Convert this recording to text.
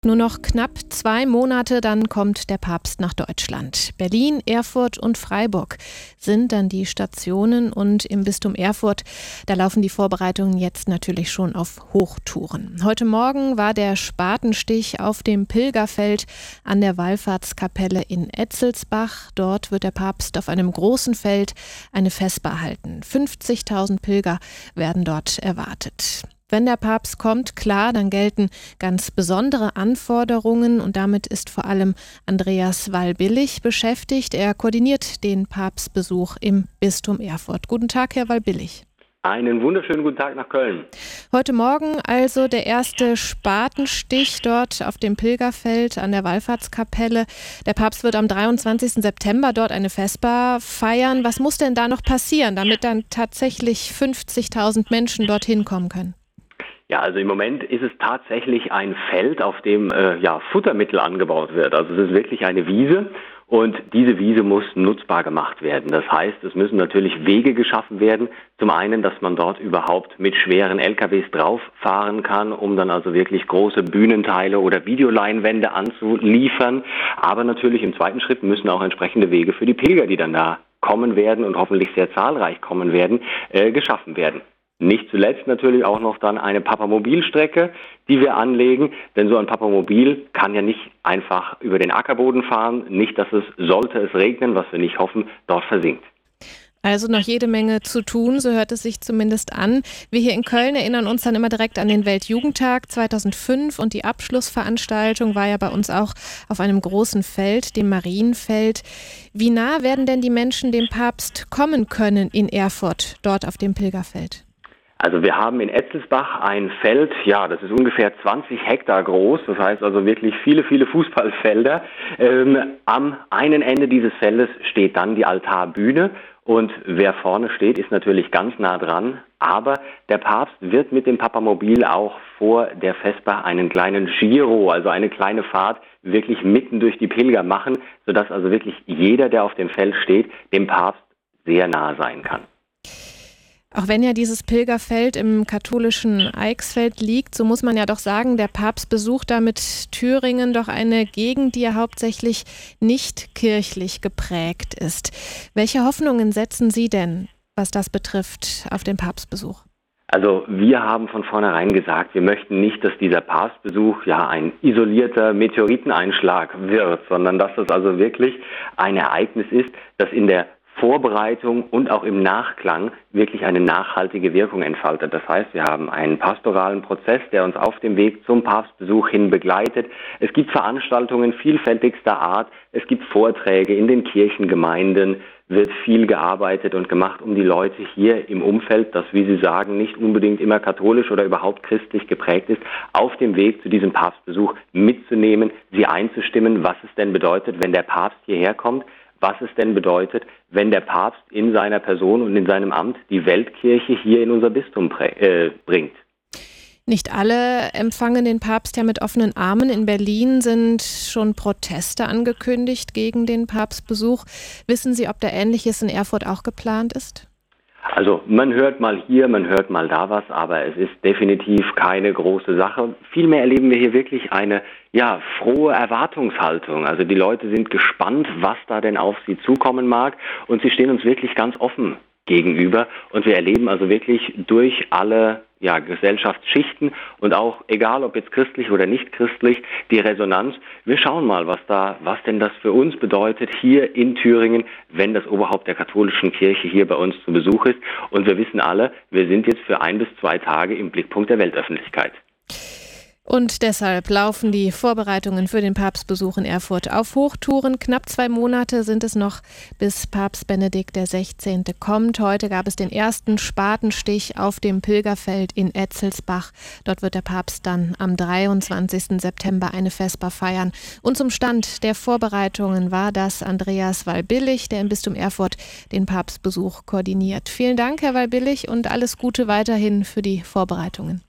Nur noch knapp 2 Monate, dann kommt der Papst nach Deutschland. Berlin, Erfurt und Freiburg sind dann die Stationen, und im Bistum Erfurt, da laufen die Vorbereitungen jetzt natürlich schon auf Hochtouren. Heute Morgen war der Spatenstich auf dem Pilgerfeld an der Wallfahrtskapelle in Etzelsbach. Dort wird der Papst auf einem großen Feld eine Vesper halten. 50.000 Pilger werden dort erwartet. Wenn der Papst kommt, klar, dann gelten ganz besondere Anforderungen, und damit ist vor allem Andreas Wallbillig beschäftigt. Er koordiniert den Papstbesuch im Bistum Erfurt. Guten Tag, Herr Wallbillig. Einen wunderschönen guten Tag nach Köln. Heute Morgen also der erste Spatenstich dort auf dem Pilgerfeld an der Wallfahrtskapelle. Der Papst wird am 23. September dort eine Vesper feiern. Was muss denn da noch passieren, damit dann tatsächlich 50.000 Menschen dorthin kommen können? Ja, also im Moment ist es tatsächlich ein Feld, auf dem Futtermittel angebaut wird. Also es ist wirklich eine Wiese, und diese Wiese muss nutzbar gemacht werden. Das heißt, es müssen natürlich Wege geschaffen werden. Zum einen, dass man dort überhaupt mit schweren LKWs drauf fahren kann, um dann also wirklich große Bühnenteile oder Videoleinwände anzuliefern. Aber natürlich im zweiten Schritt müssen auch entsprechende Wege für die Pilger, die dann da kommen werden und hoffentlich sehr zahlreich kommen werden, geschaffen werden. Nicht zuletzt natürlich auch noch dann eine Papamobilstrecke, die wir anlegen, denn so ein Papamobil kann ja nicht einfach über den Ackerboden fahren, nicht, dass es, sollte es regnen, was wir nicht hoffen, dort versinkt. Also noch jede Menge zu tun, so hört es sich zumindest an. Wir hier in Köln erinnern uns dann immer direkt an den Weltjugendtag 2005, und die Abschlussveranstaltung war ja bei uns auch auf einem großen Feld, dem Marienfeld. Wie nah werden denn die Menschen dem Papst kommen können in Erfurt, dort auf dem Pilgerfeld? Also wir haben in Etzelsbach ein Feld, das ist ungefähr 20 Hektar groß, das heißt also wirklich viele, viele Fußballfelder. Am einen Ende dieses Feldes steht dann die Altarbühne, und wer vorne steht, ist natürlich ganz nah dran. Aber der Papst wird mit dem Papamobil auch vor der Vesper einen kleinen Giro, also eine kleine Fahrt, wirklich mitten durch die Pilger machen, sodass also wirklich jeder, der auf dem Feld steht, dem Papst sehr nah sein kann. Auch wenn ja dieses Pilgerfeld im katholischen Eichsfeld liegt, so muss man ja doch sagen, der Papst besucht damit Thüringen doch eine Gegend, die ja hauptsächlich nicht kirchlich geprägt ist. Welche Hoffnungen setzen Sie denn, was das betrifft, auf den Papstbesuch? Also wir haben von vornherein gesagt, wir möchten nicht, dass dieser Papstbesuch ein isolierter Meteoriteneinschlag wird, sondern dass das also wirklich ein Ereignis ist, das in der Vorbereitung und auch im Nachklang wirklich eine nachhaltige Wirkung entfaltet. Das heißt, wir haben einen pastoralen Prozess, der uns auf dem Weg zum Papstbesuch hin begleitet. Es gibt Veranstaltungen vielfältigster Art, es gibt Vorträge in den Kirchengemeinden, wird viel gearbeitet und gemacht, um die Leute hier im Umfeld, das, wie Sie sagen, nicht unbedingt immer katholisch oder überhaupt christlich geprägt ist, auf dem Weg zu diesem Papstbesuch mitzunehmen, sie einzustimmen, was es denn bedeutet, wenn der Papst hierher kommt, was es denn bedeutet, wenn der Papst in seiner Person und in seinem Amt die Weltkirche hier in unser Bistum bringt. Nicht alle empfangen den Papst ja mit offenen Armen. In Berlin sind schon Proteste angekündigt gegen den Papstbesuch. Wissen Sie, ob da Ähnliches in Erfurt auch geplant ist? Also man hört mal hier, man hört mal da was, aber es ist definitiv keine große Sache. Vielmehr erleben wir hier wirklich eine frohe Erwartungshaltung. Also die Leute sind gespannt, was da denn auf sie zukommen mag, und sie stehen uns wirklich ganz offen gegenüber, und wir erleben also wirklich durch alle Gesellschaftsschichten, und auch egal ob jetzt christlich oder nicht christlich, die Resonanz. Wir schauen mal, was denn das für uns bedeutet hier in Thüringen, wenn das Oberhaupt der katholischen Kirche hier bei uns zu Besuch ist, und wir wissen alle, wir sind jetzt für 1 bis 2 Tage im Blickpunkt der Weltöffentlichkeit. Und deshalb laufen die Vorbereitungen für den Papstbesuch in Erfurt auf Hochtouren. Knapp 2 Monate sind es noch, bis Papst Benedikt XVI. Kommt. Heute gab es den ersten Spatenstich auf dem Pilgerfeld in Etzelsbach. Dort wird der Papst dann am 23. September eine Vesper feiern. Und zum Stand der Vorbereitungen war das Andreas Wallbillig, der im Bistum Erfurt den Papstbesuch koordiniert. Vielen Dank, Herr Wallbillig, und alles Gute weiterhin für die Vorbereitungen.